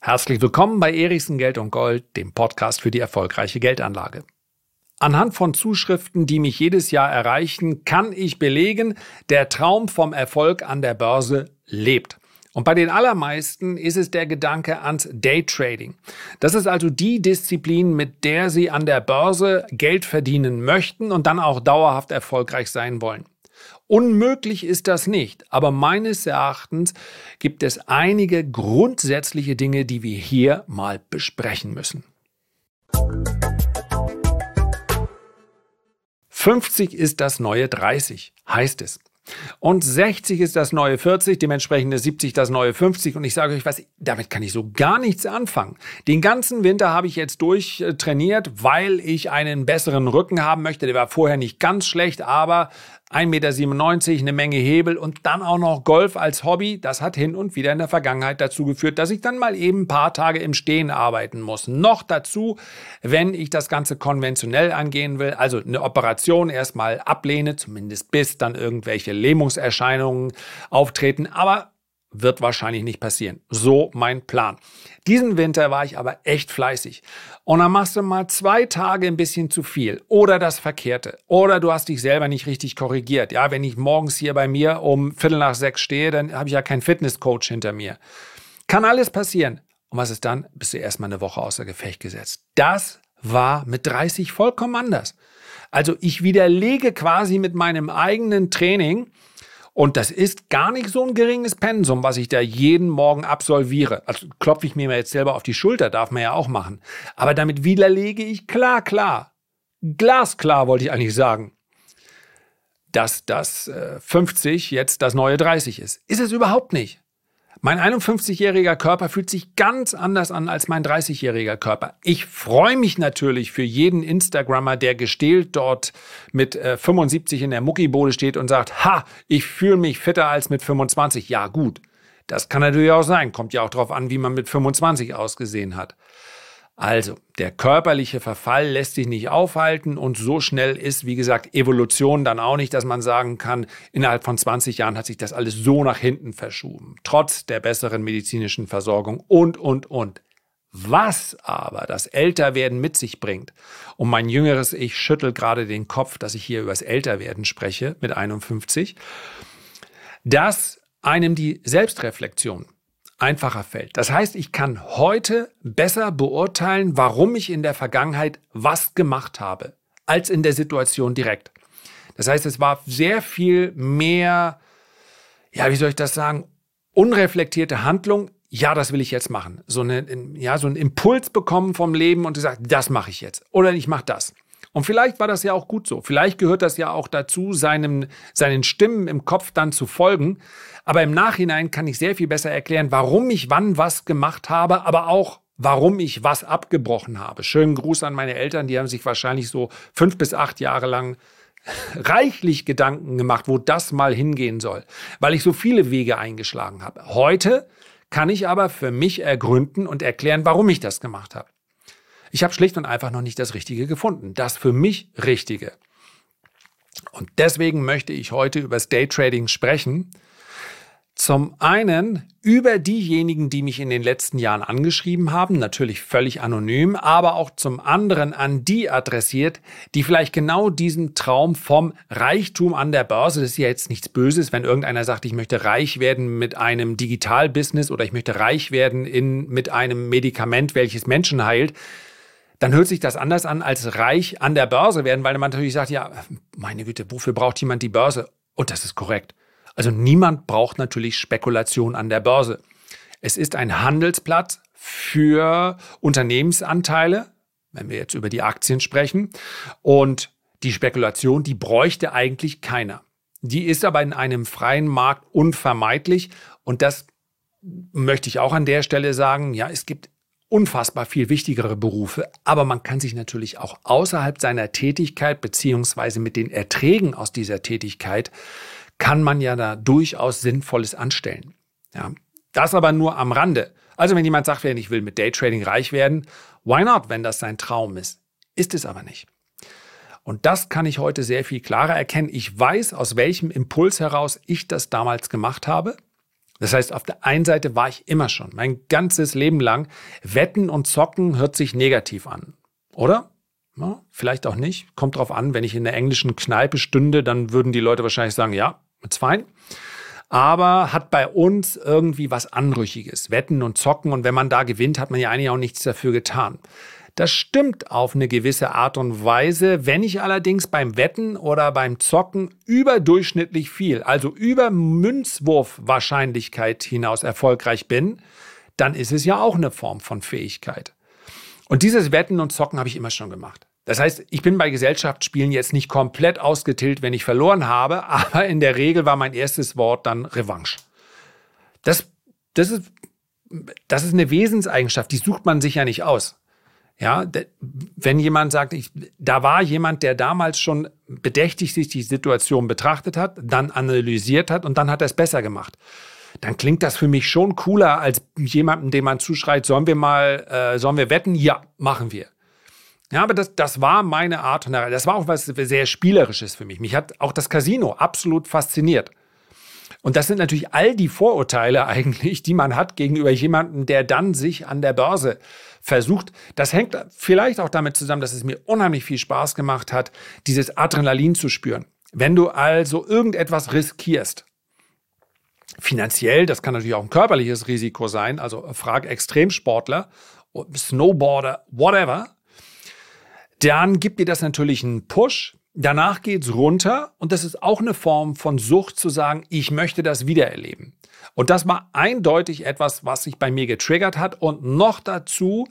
Herzlich willkommen bei Erichsen Geld und Gold, dem Podcast für die erfolgreiche Geldanlage. Anhand von Zuschriften, die mich jedes Jahr erreichen, kann ich belegen, der Traum vom Erfolg an der Börse lebt. Und bei den allermeisten ist es der Gedanke ans Daytrading. Das ist also die Disziplin, mit der Sie an der Börse Geld verdienen möchten und dann auch dauerhaft erfolgreich sein wollen. Unmöglich ist das nicht, aber meines Erachtens gibt es einige grundsätzliche Dinge, die wir hier mal besprechen müssen. 50 ist das neue 30, heißt es. Und 60 ist das neue 40, dementsprechend ist 70 das neue 50. Und ich sage euch was, damit kann ich so gar nichts anfangen. Den ganzen Winter habe ich jetzt durchtrainiert, weil ich einen besseren Rücken haben möchte. Der war vorher nicht ganz schlecht, aber 1,97 Meter, eine Menge Hebel und dann auch noch Golf als Hobby. Das hat hin und wieder in der Vergangenheit dazu geführt, dass ich dann mal eben ein paar Tage im Stehen arbeiten muss. Noch dazu, wenn ich das Ganze konventionell angehen will, also eine Operation erstmal ablehne, zumindest bis dann irgendwelche Lähmungserscheinungen auftreten, aber wird wahrscheinlich nicht passieren. So mein Plan. Diesen Winter war ich aber echt fleißig. Und dann machst du mal 2 Tage ein bisschen zu viel oder das Verkehrte. Oder du hast dich selber nicht richtig korrigiert. Ja, wenn ich morgens hier bei mir um 5:45 stehe, dann habe ich ja keinen Fitnesscoach hinter mir. Kann alles passieren. Und was ist dann? Bist du erstmal eine Woche außer Gefecht gesetzt. Das war mit 30 vollkommen anders. Also ich widerlege quasi mit meinem eigenen Training. Und das ist gar nicht so ein geringes Pensum, was ich da jeden Morgen absolviere. Also klopfe ich mir jetzt selber auf die Schulter, darf man ja auch machen. Aber damit widerlege ich glasklar wollte ich eigentlich sagen, dass das 50 jetzt das neue 30 ist. Ist es überhaupt nicht. Mein 51-jähriger Körper fühlt sich ganz anders an als mein 30-jähriger Körper. Ich freue mich natürlich für jeden Instagrammer, der gestählt dort mit 75 in der Muckibude steht und sagt, ha, ich fühle mich fitter als mit 25. Ja gut, das kann natürlich auch sein. Kommt ja auch darauf an, wie man mit 25 ausgesehen hat. Also, der körperliche Verfall lässt sich nicht aufhalten und so schnell ist, wie gesagt, Evolution dann auch nicht, dass man sagen kann, innerhalb von 20 Jahren hat sich das alles so nach hinten verschoben, trotz der besseren medizinischen Versorgung und. Was aber das Älterwerden mit sich bringt, und mein jüngeres Ich schüttelt gerade den Kopf, dass ich hier über das Älterwerden spreche mit 51, dass einem die Selbstreflexion einfacher fällt. Das heißt, ich kann heute besser beurteilen, warum ich in der Vergangenheit was gemacht habe, als in der Situation direkt. Das heißt, es war sehr viel mehr, ja, wie soll ich das sagen, unreflektierte Handlung. Ja, das will ich jetzt machen. So einen Impuls bekommen vom Leben und gesagt, das mache ich jetzt. Oder ich mache das. Und vielleicht war das ja auch gut so. Vielleicht gehört das ja auch dazu, seinen Stimmen im Kopf dann zu folgen. Aber im Nachhinein kann ich sehr viel besser erklären, warum ich wann was gemacht habe, aber auch, warum ich was abgebrochen habe. Schönen Gruß an meine Eltern, die haben sich wahrscheinlich so 5 bis 8 Jahre lang reichlich Gedanken gemacht, wo das mal hingehen soll, weil ich so viele Wege eingeschlagen habe. Heute kann ich aber für mich ergründen und erklären, warum ich das gemacht habe. Ich habe schlicht und einfach noch nicht das Richtige gefunden, das für mich Richtige. Und deswegen möchte ich heute über das Daytrading sprechen. Zum einen über diejenigen, die mich in den letzten Jahren angeschrieben haben, natürlich völlig anonym, aber auch zum anderen an die adressiert, die vielleicht genau diesen Traum vom Reichtum an der Börse, das ist ja jetzt nichts Böses, wenn irgendeiner sagt, ich möchte reich werden mit einem Digitalbusiness oder ich möchte reich werden mit einem Medikament, welches Menschen heilt, dann hört sich das anders an als reich an der Börse werden, weil man natürlich sagt, ja, meine Güte, wofür braucht jemand die Börse? Und das ist korrekt. Also niemand braucht natürlich Spekulation an der Börse. Es ist ein Handelsplatz für Unternehmensanteile, wenn wir jetzt über die Aktien sprechen. Und die Spekulation, die bräuchte eigentlich keiner. Die ist aber in einem freien Markt unvermeidlich. Und das möchte ich auch an der Stelle sagen, ja, es gibt unfassbar viel wichtigere Berufe, aber man kann sich natürlich auch außerhalb seiner Tätigkeit beziehungsweise mit den Erträgen aus dieser Tätigkeit kann man ja da durchaus Sinnvolles anstellen. Ja, das aber nur am Rande. Also wenn jemand sagt, ich will mit Daytrading reich werden, why not, wenn das sein Traum ist? Ist es aber nicht. Und das kann ich heute sehr viel klarer erkennen. Ich weiß, aus welchem Impuls heraus ich das damals gemacht habe. Das heißt, auf der einen Seite war ich immer schon, mein ganzes Leben lang, Wetten und Zocken hört sich negativ an, oder? Ja, vielleicht auch nicht. Kommt drauf an, wenn ich in der englischen Kneipe stünde, dann würden die Leute wahrscheinlich sagen, ja, it's fine. Aber hat bei uns irgendwie was Anrüchiges. Wetten und Zocken, und wenn man da gewinnt, hat man ja eigentlich auch nichts dafür getan. Das stimmt auf eine gewisse Art und Weise. Wenn ich allerdings beim Wetten oder beim Zocken überdurchschnittlich viel, also über Münzwurfwahrscheinlichkeit hinaus erfolgreich bin, dann ist es ja auch eine Form von Fähigkeit. Und dieses Wetten und Zocken habe ich immer schon gemacht. Das heißt, ich bin bei Gesellschaftsspielen jetzt nicht komplett ausgetillt, wenn ich verloren habe, aber in der Regel war mein erstes Wort dann Revanche. Das ist eine Wesenseigenschaft, die sucht man sich ja nicht aus. Ja, wenn jemand sagt, da war jemand, der damals schon bedächtig sich die Situation betrachtet hat, dann analysiert hat und dann hat er es besser gemacht, dann klingt das für mich schon cooler als jemandem, dem man zuschreit, sollen wir wetten? Ja, machen wir. Ja, aber das war meine Art und das war auch was sehr Spielerisches für mich. Mich hat auch das Casino absolut fasziniert. Und das sind natürlich all die Vorurteile eigentlich, die man hat gegenüber jemandem, der dann sich an der Börse versucht. Das hängt vielleicht auch damit zusammen, dass es mir unheimlich viel Spaß gemacht hat, dieses Adrenalin zu spüren. Wenn du also irgendetwas riskierst, finanziell, das kann natürlich auch ein körperliches Risiko sein, also frag Extremsportler, Snowboarder, whatever, dann gibt dir das natürlich einen Push. Danach geht's runter und das ist auch eine Form von Sucht zu sagen, ich möchte das wiedererleben. Und das war eindeutig etwas, was sich bei mir getriggert hat und noch dazu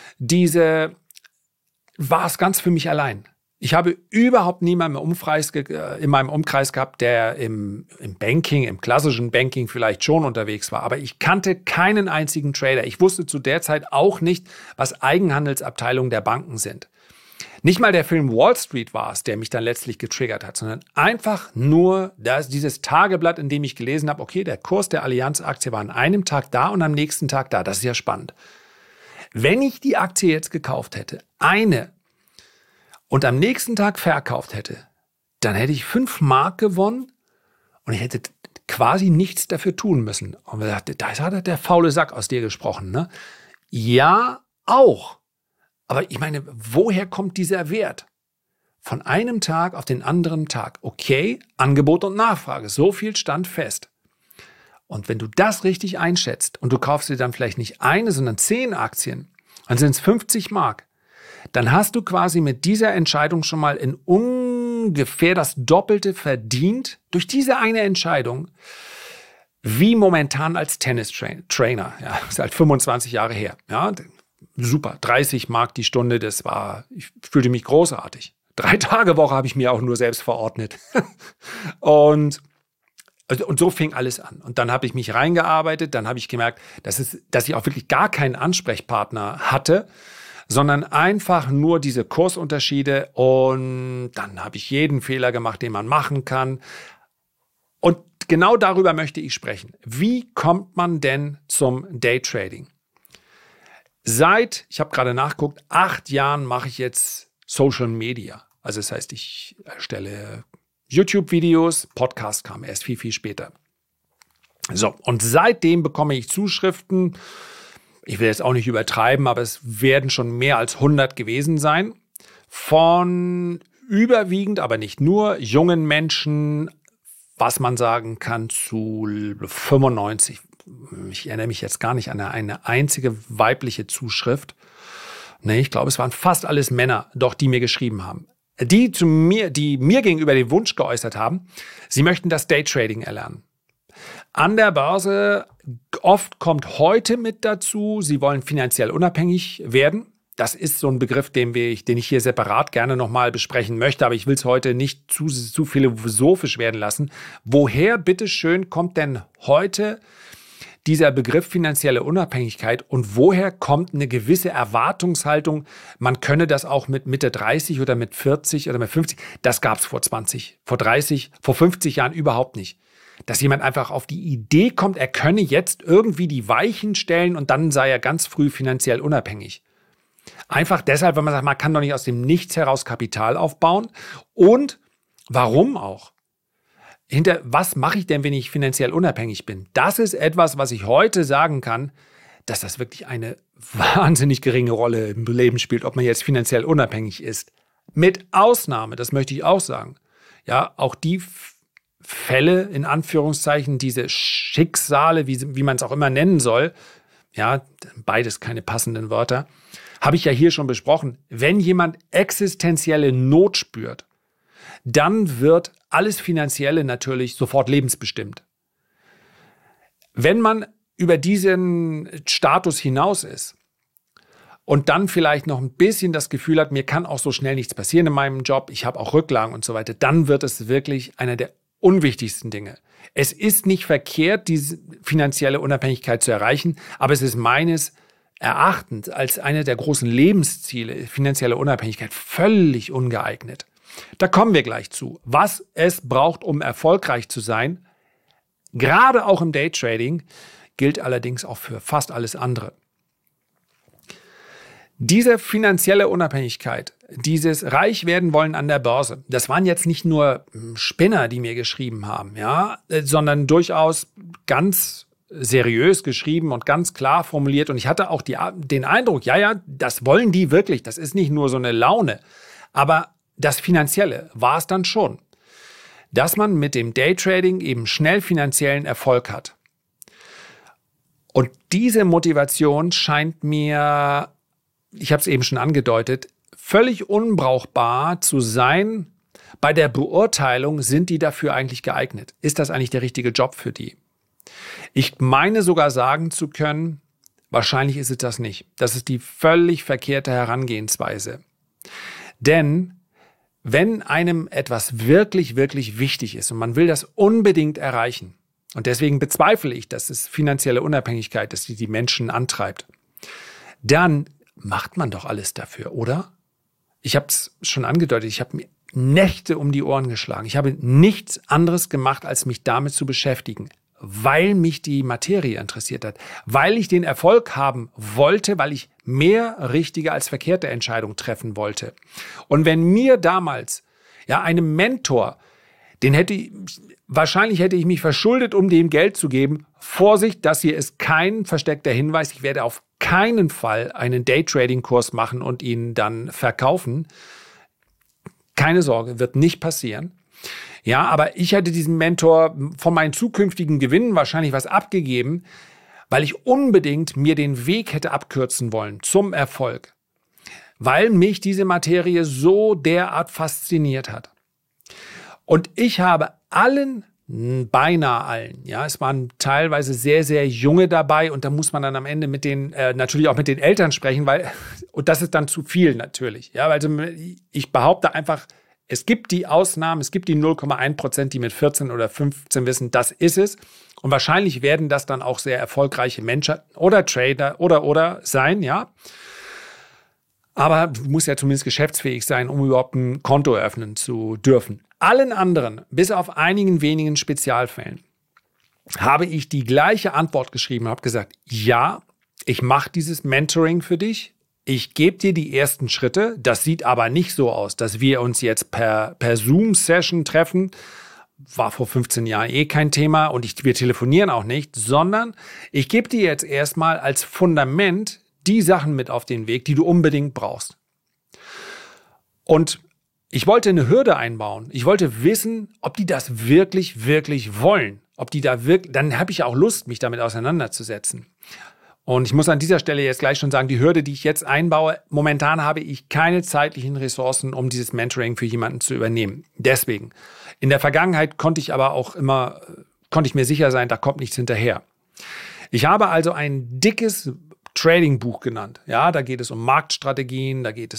war es ganz für mich allein. Ich habe überhaupt niemanden in meinem Umkreis gehabt, der im Banking, im klassischen Banking vielleicht schon unterwegs war. Aber ich kannte keinen einzigen Trader. Ich wusste zu der Zeit auch nicht, was Eigenhandelsabteilungen der Banken sind. Nicht mal der Film Wall Street war es, der mich dann letztlich getriggert hat, sondern einfach nur dieses Tageblatt, in dem ich gelesen habe, okay, der Kurs der Allianz-Aktie war an einem Tag da und am nächsten Tag da. Das ist ja spannend. Wenn ich die Aktie jetzt gekauft hätte, und am nächsten Tag verkauft hätte, dann hätte ich 5 Mark gewonnen und ich hätte quasi nichts dafür tun müssen. Und wir dachten, da hat der faule Sack aus dir gesprochen, ne? Ja, auch. Aber ich meine, woher kommt dieser Wert? Von einem Tag auf den anderen Tag. Okay, Angebot und Nachfrage, so viel stand fest. Und wenn du das richtig einschätzt und du kaufst dir dann vielleicht nicht eine, sondern 10 Aktien, dann sind es 50 Mark. Dann hast du quasi mit dieser Entscheidung schon mal in ungefähr das Doppelte verdient durch diese eine Entscheidung, wie momentan als Tennistrainer. Ja, das ist halt 25 Jahre her. Ja, super, 30 Mark die Stunde, ich fühlte mich großartig. 3-Tage-Woche habe ich mir auch nur selbst verordnet. Und so fing alles an. Und dann habe ich mich reingearbeitet, dann habe ich gemerkt, dass ich auch wirklich gar keinen Ansprechpartner hatte, sondern einfach nur diese Kursunterschiede. Und dann habe ich jeden Fehler gemacht, den man machen kann. Und genau darüber möchte ich sprechen. Wie kommt man denn zum Daytrading? Ich habe gerade nachgeguckt, 8 Jahren mache ich jetzt Social Media. Also das heißt, ich erstelle YouTube-Videos, Podcast kam erst viel, viel später. So, und seitdem bekomme ich Zuschriften. Ich will jetzt auch nicht übertreiben, aber es werden schon mehr als 100 gewesen sein. Von überwiegend, aber nicht nur, jungen Menschen, was man sagen kann, zu 95. Ich erinnere mich jetzt gar nicht an eine einzige weibliche Zuschrift. Nee, ich glaube, es waren fast alles Männer, doch die mir geschrieben haben. Die mir gegenüber den Wunsch geäußert haben, sie möchten das Daytrading erlernen. An der Börse oft kommt heute mit dazu, sie wollen finanziell unabhängig werden. Das ist so ein Begriff, den ich hier separat gerne nochmal besprechen möchte, aber ich will es heute nicht zu philosophisch werden lassen. Woher, bitteschön, kommt denn heute dieser Begriff finanzielle Unabhängigkeit und woher kommt eine gewisse Erwartungshaltung, man könne das auch mit Mitte 30 oder mit 40 oder mit 50, das gab es vor 20, vor 30, vor 50 Jahren überhaupt nicht. Dass jemand einfach auf die Idee kommt, er könne jetzt irgendwie die Weichen stellen und dann sei er ganz früh finanziell unabhängig. Einfach deshalb, weil man sagt, man kann doch nicht aus dem Nichts heraus Kapital aufbauen. Und warum auch? was mache ich denn, wenn ich finanziell unabhängig bin? Das ist etwas, was ich heute sagen kann, dass das wirklich eine wahnsinnig geringe Rolle im Leben spielt, ob man jetzt finanziell unabhängig ist. Mit Ausnahme, das möchte ich auch sagen. Ja, auch die Fälle, in Anführungszeichen, diese Schicksale, wie man es auch immer nennen soll, ja, beides keine passenden Wörter, habe ich ja hier schon besprochen. Wenn jemand existenzielle Not spürt, dann wird alles Finanzielle natürlich sofort lebensbestimmt. Wenn man über diesen Status hinaus ist und dann vielleicht noch ein bisschen das Gefühl hat, mir kann auch so schnell nichts passieren in meinem Job, ich habe auch Rücklagen und so weiter, dann wird es wirklich einer der unwichtigsten Dinge. Es ist nicht verkehrt, diese finanzielle Unabhängigkeit zu erreichen, aber es ist meines Erachtens als eine der großen Lebensziele, finanzielle Unabhängigkeit, völlig ungeeignet. Da kommen wir gleich zu, was es braucht, um erfolgreich zu sein. Gerade auch im Daytrading gilt allerdings auch für fast alles andere. Diese finanzielle Unabhängigkeit, dieses reich werden wollen an der Börse, das waren jetzt nicht nur Spinner, die mir geschrieben haben, ja, sondern durchaus ganz seriös geschrieben und ganz klar formuliert. Und ich hatte auch den Eindruck, ja, das wollen die wirklich. Das ist nicht nur so eine Laune. Aber das Finanzielle war es dann schon, dass man mit dem Daytrading eben schnell finanziellen Erfolg hat. Und diese Motivation scheint mir, ich habe es eben schon angedeutet, völlig unbrauchbar zu sein bei der Beurteilung, sind die dafür eigentlich geeignet? Ist das eigentlich der richtige Job für die? Ich meine sogar sagen zu können, wahrscheinlich ist es das nicht. Das ist die völlig verkehrte Herangehensweise. Denn wenn einem etwas wirklich, wirklich wichtig ist und man will das unbedingt erreichen, und deswegen bezweifle ich, dass es finanzielle Unabhängigkeit ist, die Menschen antreibt, dann macht man doch alles dafür, oder? Ich habe es schon angedeutet, ich habe mir Nächte um die Ohren geschlagen. Ich habe nichts anderes gemacht, als mich damit zu beschäftigen, weil mich die Materie interessiert hat, weil ich den Erfolg haben wollte, weil ich mehr richtige als verkehrte Entscheidungen treffen wollte. Und wenn mir damals einem Mentor, wahrscheinlich hätte ich mich verschuldet, um dem Geld zu geben. Vorsicht, das hier ist kein versteckter Hinweis. Ich werde auf keinen Fall einen Daytrading-Kurs machen und ihn dann verkaufen. Keine Sorge, wird nicht passieren. Ja, aber ich hätte diesem Mentor von meinen zukünftigen Gewinnen wahrscheinlich was abgegeben, weil ich unbedingt mir den Weg hätte abkürzen wollen zum Erfolg. Weil mich diese Materie so derart fasziniert hat. Und ich habe beinahe allen, ja, es waren teilweise sehr, sehr junge dabei und da muss man dann am Ende natürlich auch mit den Eltern sprechen, und das ist dann zu viel natürlich. Ja, also ich behaupte einfach, es gibt die Ausnahmen, es gibt die 0,1%, die mit 14 oder 15 wissen, das ist es. Und wahrscheinlich werden das dann auch sehr erfolgreiche Menschen oder Trader oder sein, ja. Aber du musst ja zumindest geschäftsfähig sein, um überhaupt ein Konto eröffnen zu dürfen. Allen anderen, bis auf einigen wenigen Spezialfällen, habe ich die gleiche Antwort geschrieben und habe gesagt, ja, ich mache dieses Mentoring für dich. Ich gebe dir die ersten Schritte. Das sieht aber nicht so aus, dass wir uns jetzt per Zoom-Session treffen. War vor 15 Jahren kein Thema und wir telefonieren auch nicht, sondern ich gebe dir jetzt erstmal als Fundament die Sachen mit auf den Weg, die du unbedingt brauchst. Und ich wollte eine Hürde einbauen. Ich wollte wissen, ob die das wirklich, wirklich wollen. Dann habe ich auch Lust, mich damit auseinanderzusetzen. Und ich muss an dieser Stelle jetzt gleich schon sagen, die Hürde, die ich jetzt einbaue, momentan habe ich keine zeitlichen Ressourcen, um dieses Mentoring für jemanden zu übernehmen. Deswegen. In der Vergangenheit konnte ich mir sicher sein, da kommt nichts hinterher. Ich habe also ein dickes Trading-Buch genannt. Ja, da geht es um Marktstrategien, da geht es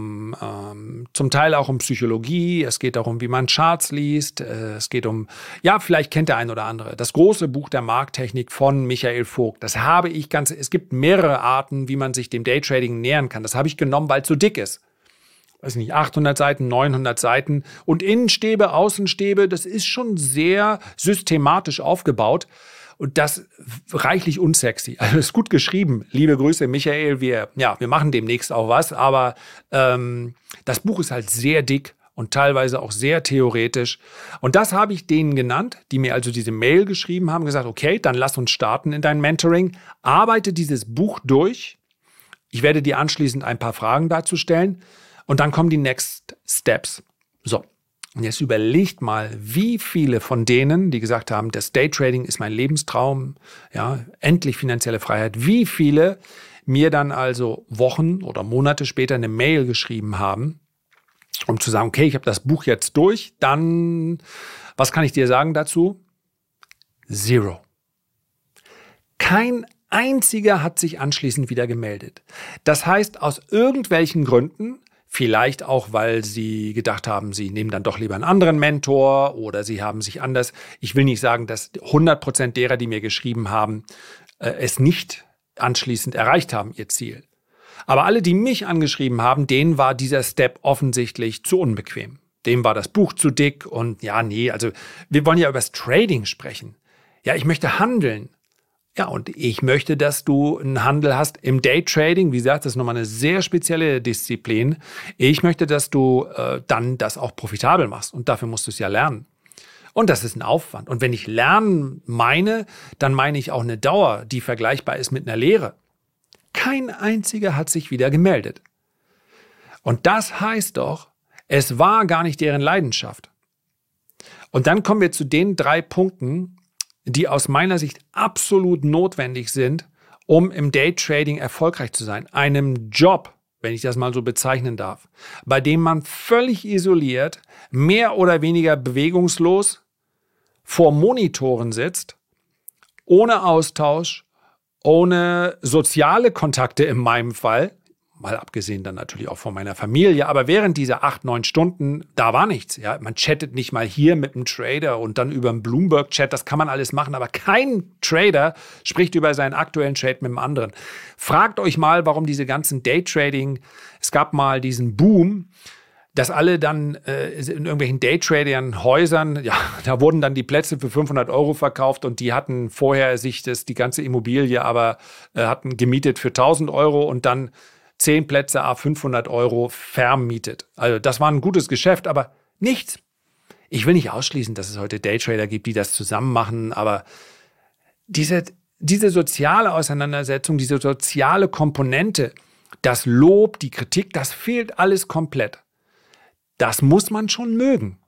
zum Teil auch um Psychologie, es geht darum, wie man Charts liest, es geht vielleicht kennt der ein oder andere, das große Buch der Markttechnik von Michael Vogt. Es gibt mehrere Arten, wie man sich dem Daytrading nähern kann. Das habe ich genommen, weil es so dick ist. Weiß nicht, 800 Seiten, 900 Seiten und Innenstäbe, Außenstäbe, das ist schon sehr systematisch aufgebaut. Und das reichlich unsexy. Also ist gut geschrieben. Liebe Grüße, Michael. Wir machen demnächst auch was. Aber das Buch ist halt sehr dick und teilweise auch sehr theoretisch. Und das habe ich denen genannt, die mir also diese Mail geschrieben haben, gesagt, okay, dann lass uns starten in dein Mentoring, arbeite dieses Buch durch. Ich werde dir anschließend ein paar Fragen dazu stellen und dann kommen die Next Steps. So, und jetzt überlegt mal, wie viele von denen, die gesagt haben, das Daytrading ist mein Lebenstraum, ja, endlich finanzielle Freiheit, wie viele mir dann also Wochen oder Monate später eine Mail geschrieben haben, um zu sagen, okay, ich habe das Buch jetzt durch, dann, was kann ich dir sagen dazu? Zero. Kein einziger hat sich anschließend wieder gemeldet. Das heißt, aus irgendwelchen Gründen, vielleicht auch, weil sie gedacht haben, sie nehmen dann doch lieber einen anderen Mentor oder sie haben sich anders, ich will nicht sagen, dass 100% derer, die mir geschrieben haben, es nicht anschließend erreicht haben, ihr Ziel. Aber alle, die mich angeschrieben haben, denen war dieser Step offensichtlich zu unbequem. Dem war das Buch zu dick und ja, nee, also wir wollen ja über das Trading sprechen. Ja, ich möchte handeln. Ja, und ich möchte, dass du einen Handel hast im Daytrading. Wie gesagt, das ist nochmal eine sehr spezielle Disziplin. Ich möchte, dass du dann das auch profitabel machst. Und dafür musst du es ja lernen. Und das ist ein Aufwand. Und wenn ich lernen meine, dann meine ich auch eine Dauer, die vergleichbar ist mit einer Lehre. Kein einziger hat sich wieder gemeldet. Und das heißt doch, es war gar nicht deren Leidenschaft. Und dann kommen wir zu den 3 Punkten, die aus meiner Sicht absolut notwendig sind, um im Daytrading erfolgreich zu sein. Einem Job, wenn ich das mal so bezeichnen darf, bei dem man völlig isoliert, mehr oder weniger bewegungslos vor Monitoren sitzt, ohne Austausch, ohne soziale Kontakte in meinem Fall, mal abgesehen dann natürlich auch von meiner Familie, aber während dieser 8, 9 Stunden, da war nichts. Ja? Man chattet nicht mal hier mit einem Trader und dann über einen Bloomberg-Chat, das kann man alles machen, aber kein Trader spricht über seinen aktuellen Trade mit einem anderen. Fragt euch mal, warum diese ganzen Daytrading, es gab mal diesen Boom, dass alle dann in irgendwelchen Daytradern-Häusern, ja, da wurden dann die Plätze für 500 € verkauft und die hatten vorher sich die ganze Immobilie aber hatten gemietet für 1000 € und dann 10 Plätze à 500 € vermietet. Also das war ein gutes Geschäft, aber nichts. Ich will nicht ausschließen, dass es heute Daytrader gibt, die das zusammen machen, aber diese soziale Auseinandersetzung, diese soziale Komponente, das Lob, die Kritik, das fehlt alles komplett. Das muss man schon mögen.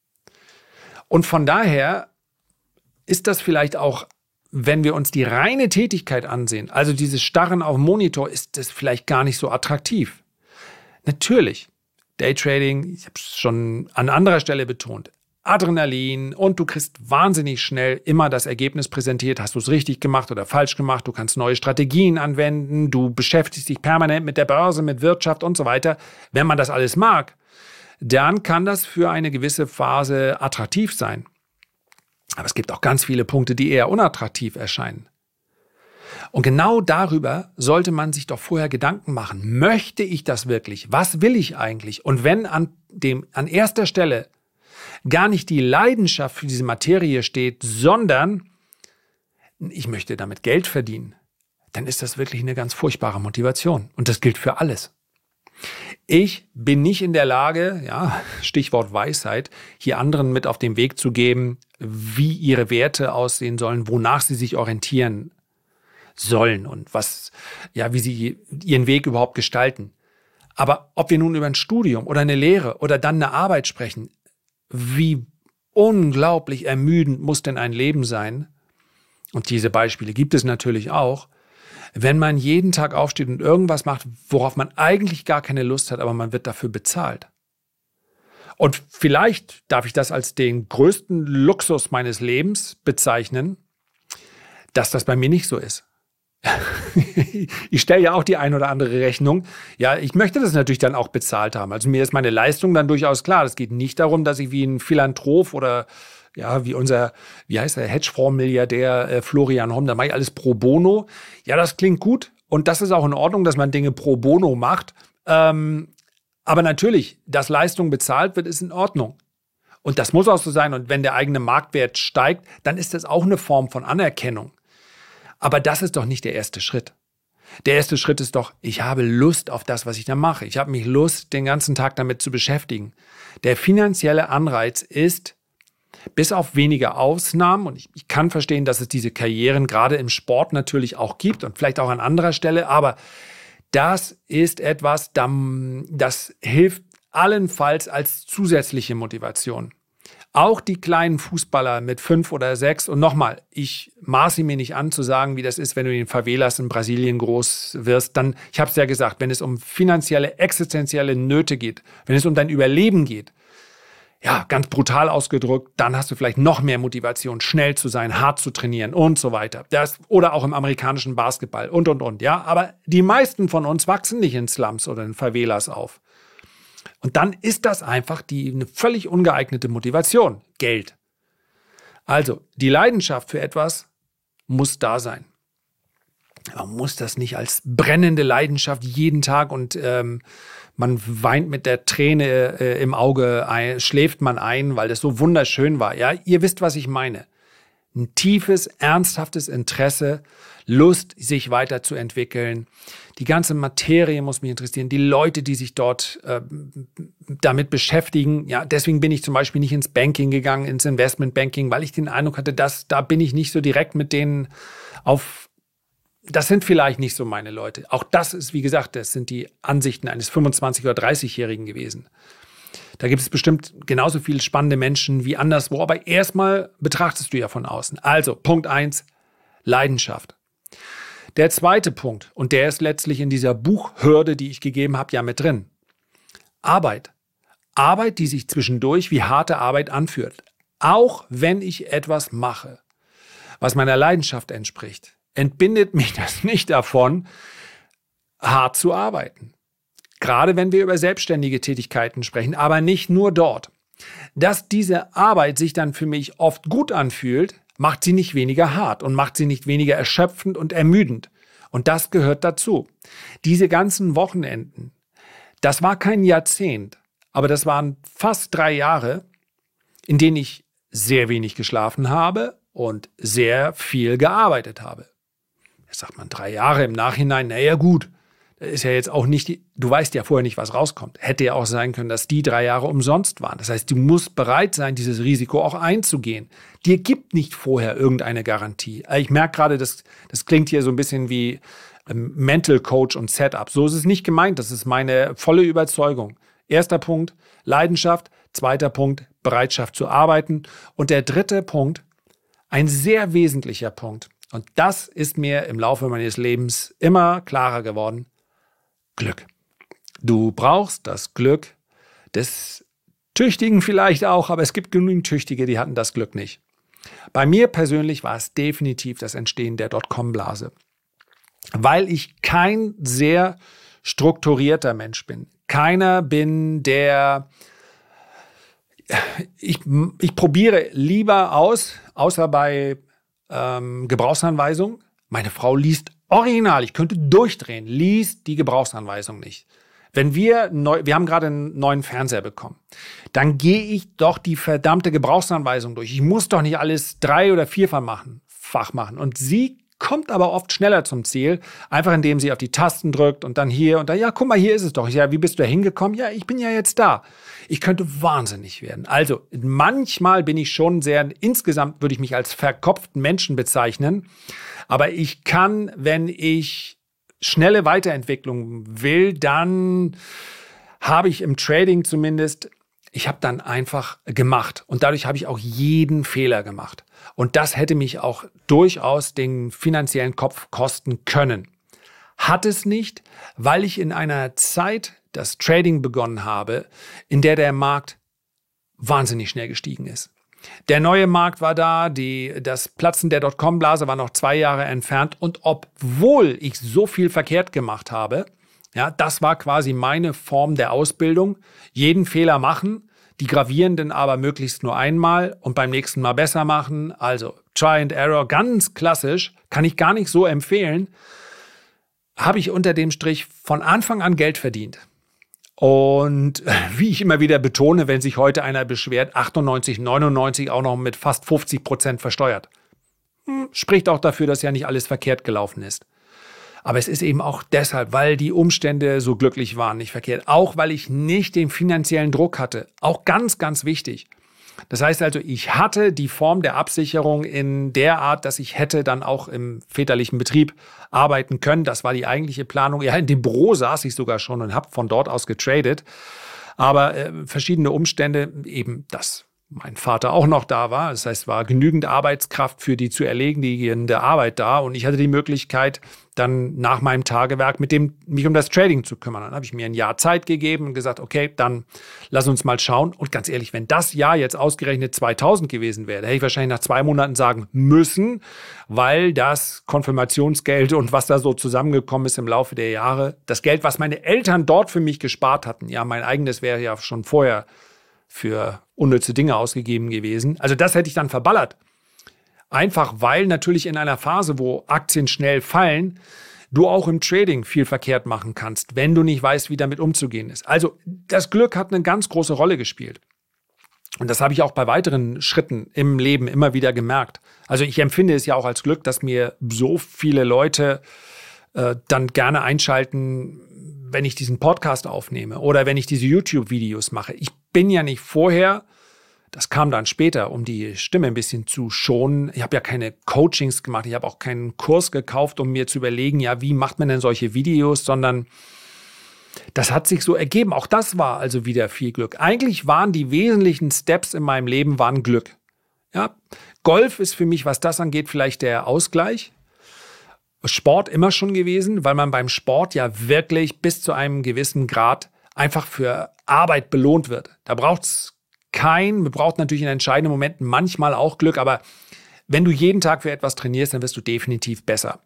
Und von daher ist das vielleicht auch, wenn wir uns die reine Tätigkeit ansehen, also dieses Starren auf dem Monitor, ist das vielleicht gar nicht so attraktiv. Natürlich, Daytrading, ich habe es schon an anderer Stelle betont, Adrenalin und du kriegst wahnsinnig schnell immer das Ergebnis präsentiert, hast du es richtig gemacht oder falsch gemacht, du kannst neue Strategien anwenden, du beschäftigst dich permanent mit der Börse, mit Wirtschaft und so weiter. Wenn man das alles mag, dann kann das für eine gewisse Phase attraktiv sein. Aber es gibt auch ganz viele Punkte, die eher unattraktiv erscheinen. Und genau darüber sollte man sich doch vorher Gedanken machen. Möchte ich das wirklich? Was will ich eigentlich? Und wenn an erster Stelle gar nicht die Leidenschaft für diese Materie steht, sondern ich möchte damit Geld verdienen, dann ist das wirklich eine ganz furchtbare Motivation. Und das gilt für alles. Ich bin nicht in der Lage, ja, Stichwort Weisheit, hier anderen mit auf den Weg zu geben, wie ihre Werte aussehen sollen, wonach sie sich orientieren sollen und wie sie ihren Weg überhaupt gestalten. Aber ob wir nun über ein Studium oder eine Lehre oder dann eine Arbeit sprechen, wie unglaublich ermüdend muss denn ein Leben sein? Und diese Beispiele gibt es natürlich auch. Wenn man jeden Tag aufsteht und irgendwas macht, worauf man eigentlich gar keine Lust hat, aber man wird dafür bezahlt. Und vielleicht darf ich das als den größten Luxus meines Lebens bezeichnen, dass das bei mir nicht so ist. Ich stelle ja auch die ein oder andere Rechnung. Ja, ich möchte das natürlich dann auch bezahlt haben. Also mir ist meine Leistung dann durchaus klar. Es geht nicht darum, dass ich wie ein Philanthrop oder ja, wie heißt der Hedgefonds-Milliardär Florian Homm, da mache ich alles pro bono. Ja, das klingt gut und das ist auch in Ordnung, dass man Dinge pro bono macht. Aber natürlich, dass Leistung bezahlt wird, ist in Ordnung. Und das muss auch so sein. Und wenn der eigene Marktwert steigt, dann ist das auch eine Form von Anerkennung. Aber das ist doch nicht der erste Schritt. Der erste Schritt ist doch, ich habe Lust auf das, was ich da mache. Ich habe mich Lust, den ganzen Tag damit zu beschäftigen. Der finanzielle Anreiz ist, bis auf wenige Ausnahmen, und ich kann verstehen, dass es diese Karrieren gerade im Sport natürlich auch gibt und vielleicht auch an anderer Stelle, aber das ist etwas, das hilft allenfalls als zusätzliche Motivation. Auch die kleinen Fußballer mit 5 oder 6, und nochmal, ich maße mir nicht an zu sagen, wie das ist, wenn du in den Favelas in Brasilien groß wirst, dann, ich habe es ja gesagt, wenn es um finanzielle, existenzielle Nöte geht, wenn es um dein Überleben geht, ja, ganz brutal ausgedrückt, dann hast du vielleicht noch mehr Motivation, schnell zu sein, hart zu trainieren und so weiter. Oder auch im amerikanischen Basketball und, ja. Aber die meisten von uns wachsen nicht in Slums oder in Favelas auf. Und dann ist das einfach eine völlig ungeeignete Motivation. Geld. Also, die Leidenschaft für etwas muss da sein. Man muss das nicht als brennende Leidenschaft jeden Tag und man weint mit der Träne im Auge, schläft man ein, weil das so wunderschön war. Ja, ihr wisst, was ich meine. Ein tiefes, ernsthaftes Interesse, Lust, sich weiterzuentwickeln. Die ganze Materie muss mich interessieren. Die Leute, die sich dort damit beschäftigen. Ja, deswegen bin ich zum Beispiel nicht ins Banking gegangen, ins Investmentbanking, weil ich den Eindruck hatte, da bin ich nicht so direkt mit denen das sind vielleicht nicht so meine Leute. Auch das ist, wie gesagt, das sind die Ansichten eines 25- oder 30-Jährigen gewesen. Da gibt es bestimmt genauso viele spannende Menschen wie anderswo, aber erstmal betrachtest du ja von außen. Also, Punkt 1, Leidenschaft. Der zweite Punkt, und der ist letztlich in dieser Buchhürde, die ich gegeben habe, ja mit drin. Arbeit. Arbeit, die sich zwischendurch wie harte Arbeit anfühlt. Auch wenn ich etwas mache, was meiner Leidenschaft entspricht, entbindet mich das nicht davon, hart zu arbeiten. Gerade wenn wir über selbstständige Tätigkeiten sprechen, aber nicht nur dort. Dass diese Arbeit sich dann für mich oft gut anfühlt, macht sie nicht weniger hart und macht sie nicht weniger erschöpfend und ermüdend. Und das gehört dazu. Diese ganzen Wochenenden, das war kein Jahrzehnt, aber das waren fast 3 Jahre, in denen ich sehr wenig geschlafen habe und sehr viel gearbeitet habe. Jetzt sagt man 3 Jahre im Nachhinein, naja gut, das ist ja jetzt auch nicht, du weißt ja vorher nicht, was rauskommt. Hätte ja auch sein können, dass die 3 Jahre umsonst waren. Das heißt, du musst bereit sein, dieses Risiko auch einzugehen. Dir gibt nicht vorher irgendeine Garantie. Ich merke gerade, das klingt hier so ein bisschen wie Mental Coach und Setup. So ist es nicht gemeint, das ist meine volle Überzeugung. Erster Punkt, Leidenschaft. Zweiter Punkt, Bereitschaft zu arbeiten. Und der dritte Punkt, ein sehr wesentlicher Punkt, und das ist mir im Laufe meines Lebens immer klarer geworden: Glück. Du brauchst das Glück des Tüchtigen vielleicht auch, aber es gibt genügend Tüchtige, die hatten das Glück nicht. Bei mir persönlich war es definitiv das Entstehen der Dotcom-Blase, weil ich kein sehr strukturierter Mensch bin. Keiner bin, der... Ich probiere lieber aus, außer bei Gebrauchsanweisung. Meine Frau liest original, ich könnte durchdrehen, liest die Gebrauchsanweisung nicht. Wenn wir haben gerade einen neuen Fernseher bekommen, dann gehe ich doch die verdammte Gebrauchsanweisung durch. Ich muss doch nicht alles 3- oder 4-fach machen. Und sie kommt aber oft schneller zum Ziel, einfach indem sie auf die Tasten drückt und dann hier und da, ja, guck mal, hier ist es doch. Ja, wie bist du da hingekommen? Ja, ich bin ja jetzt da. Ich könnte wahnsinnig werden. Also manchmal bin ich schon insgesamt würde ich mich als verkopften Menschen bezeichnen, aber ich kann, wenn ich schnelle Weiterentwicklung will, dann habe ich im Trading zumindest, ich habe dann einfach gemacht und dadurch habe ich auch jeden Fehler gemacht. Und das hätte mich auch durchaus den finanziellen Kopf kosten können. Hat es nicht, weil ich in einer Zeit das Trading begonnen habe, in der Markt wahnsinnig schnell gestiegen ist. Der neue Markt war da, das Platzen der Dotcom-Blase war noch 2 Jahre entfernt. Und obwohl ich so viel verkehrt gemacht habe, ja, das war quasi meine Form der Ausbildung, jeden Fehler machen, die gravierenden aber möglichst nur einmal und beim nächsten Mal besser machen. Also Try and Error, ganz klassisch, kann ich gar nicht so empfehlen. Habe ich unter dem Strich von Anfang an Geld verdient. Und wie ich immer wieder betone, wenn sich heute einer beschwert, 98, 99 auch noch mit fast 50% versteuert. Spricht auch dafür, dass ja nicht alles verkehrt gelaufen ist. Aber es ist eben auch deshalb, weil die Umstände so glücklich waren, nicht verkehrt. Auch weil ich nicht den finanziellen Druck hatte. Auch ganz, ganz wichtig. Das heißt also, ich hatte die Form der Absicherung in der Art, dass ich hätte dann auch im väterlichen Betrieb arbeiten können. Das war die eigentliche Planung. Ja, in dem Büro saß ich sogar schon und habe von dort aus getradet. Aber verschiedene Umstände, eben dass mein Vater auch noch da war. Das heißt, es war genügend Arbeitskraft für die zu erledigende Arbeit da. Und ich hatte die Möglichkeit, dann nach meinem Tagewerk mich um das Trading zu kümmern. Dann habe ich mir ein Jahr Zeit gegeben und gesagt, okay, dann lass uns mal schauen. Und ganz ehrlich, wenn das Jahr jetzt ausgerechnet 2000 gewesen wäre, hätte ich wahrscheinlich nach 2 Monaten sagen müssen, weil das Konfirmationsgeld und was da so zusammengekommen ist im Laufe der Jahre, das Geld, was meine Eltern dort für mich gespart hatten, ja, mein eigenes wäre ja schon vorher für unnütze Dinge ausgegeben gewesen. Also das hätte ich dann verballert. Einfach weil natürlich in einer Phase, wo Aktien schnell fallen, du auch im Trading viel verkehrt machen kannst, wenn du nicht weißt, wie damit umzugehen ist. Also das Glück hat eine ganz große Rolle gespielt. Und das habe ich auch bei weiteren Schritten im Leben immer wieder gemerkt. Also ich empfinde es ja auch als Glück, dass mir so viele Leute dann gerne einschalten, wenn ich diesen Podcast aufnehme oder wenn ich diese YouTube-Videos mache. Ich bin ja nicht vorher, das kam dann später, um die Stimme ein bisschen zu schonen. Ich habe ja keine Coachings gemacht, ich habe auch keinen Kurs gekauft, um mir zu überlegen, ja, wie macht man denn solche Videos, sondern das hat sich so ergeben. Auch das war also wieder viel Glück. Eigentlich waren die wesentlichen Steps in meinem Leben waren Glück. Ja, Golf ist für mich, was das angeht, vielleicht der Ausgleich. Sport immer schon gewesen, weil man beim Sport ja wirklich bis zu einem gewissen Grad einfach für Arbeit belohnt wird. Da braucht natürlich in entscheidenden Momenten manchmal auch Glück, aber wenn du jeden Tag für etwas trainierst, dann wirst du definitiv besser.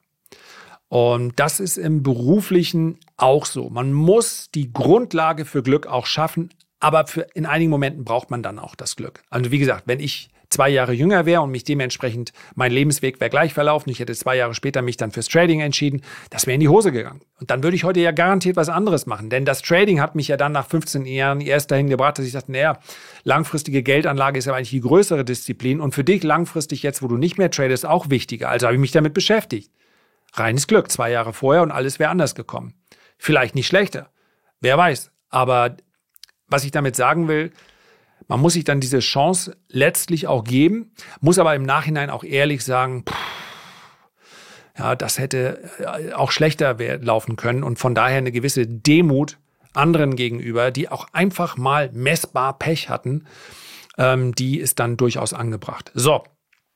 Und das ist im Beruflichen auch so. Man muss die Grundlage für Glück auch schaffen, aber in einigen Momenten braucht man dann auch das Glück. Also wie gesagt, wenn ich 2 Jahre jünger wäre und mich dementsprechend, mein Lebensweg wäre gleich verlaufen, ich hätte 2 Jahre später mich dann fürs Trading entschieden, das wäre in die Hose gegangen. Und dann würde ich heute ja garantiert was anderes machen, denn das Trading hat mich ja dann nach 15 Jahren erst dahin gebracht, dass ich dachte, naja, langfristige Geldanlage ist ja eigentlich die größere Disziplin und für dich langfristig jetzt, wo du nicht mehr tradest, auch wichtiger. Also habe ich mich damit beschäftigt. Reines Glück, 2 Jahre vorher und alles wäre anders gekommen. Vielleicht nicht schlechter, wer weiß. Aber was ich damit sagen will, man muss sich dann diese Chance letztlich auch geben, muss aber im Nachhinein auch ehrlich sagen, ja, das hätte auch schlechter laufen können und von daher eine gewisse Demut anderen gegenüber, die auch einfach mal messbar Pech hatten, die ist dann durchaus angebracht. So,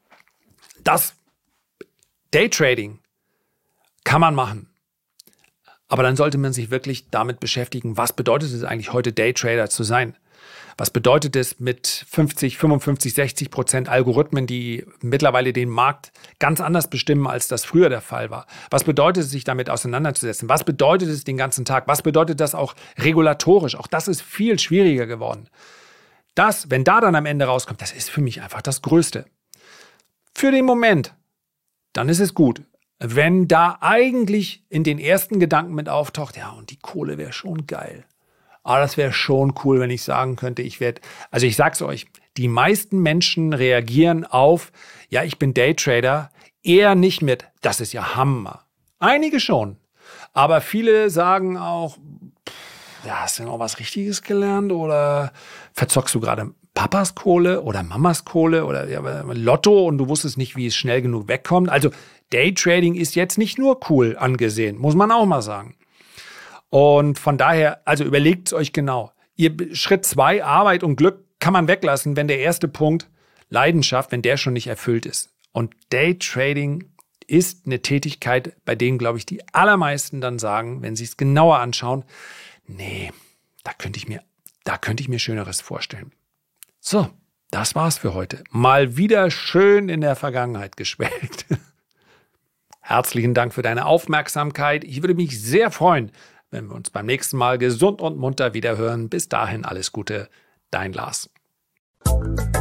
das Daytrading kann man machen. Aber dann sollte man sich wirklich damit beschäftigen, was bedeutet es eigentlich heute Daytrader zu sein? Was bedeutet es mit 50, 55, 60% Algorithmen, die mittlerweile den Markt ganz anders bestimmen, als das früher der Fall war? Was bedeutet es, sich damit auseinanderzusetzen? Was bedeutet es den ganzen Tag? Was bedeutet das auch regulatorisch? Auch das ist viel schwieriger geworden. Das, wenn da dann am Ende rauskommt, das ist für mich einfach das Größte. Für den Moment, dann ist es gut. Wenn da eigentlich in den ersten Gedanken mit auftaucht, ja, und die Kohle wäre schon geil. Aber das wäre schon cool, wenn ich sagen könnte, ich sag's euch, die meisten Menschen reagieren auf, ja, ich bin Daytrader, eher nicht mit, das ist ja Hammer. Einige schon. Aber viele sagen auch, ja, hast du noch was Richtiges gelernt oder verzockst du gerade Papas Kohle oder Mamas Kohle oder ja, Lotto und du wusstest nicht, wie es schnell genug wegkommt. Also Daytrading ist jetzt nicht nur cool angesehen, muss man auch mal sagen. Und von daher, also überlegt es euch genau. Schritt 2, Arbeit und Glück kann man weglassen, wenn der erste Punkt, Leidenschaft, wenn der schon nicht erfüllt ist. Und Daytrading ist eine Tätigkeit, bei denen, glaube ich, die allermeisten dann sagen, wenn sie es genauer anschauen, nee, da könnte ich mir Schöneres vorstellen. So, das war's für heute. Mal wieder schön in der Vergangenheit geschwelgt. Herzlichen Dank für deine Aufmerksamkeit. Ich würde mich sehr freuen, wenn wir uns beim nächsten Mal gesund und munter wiederhören. Bis dahin alles Gute, dein Lars.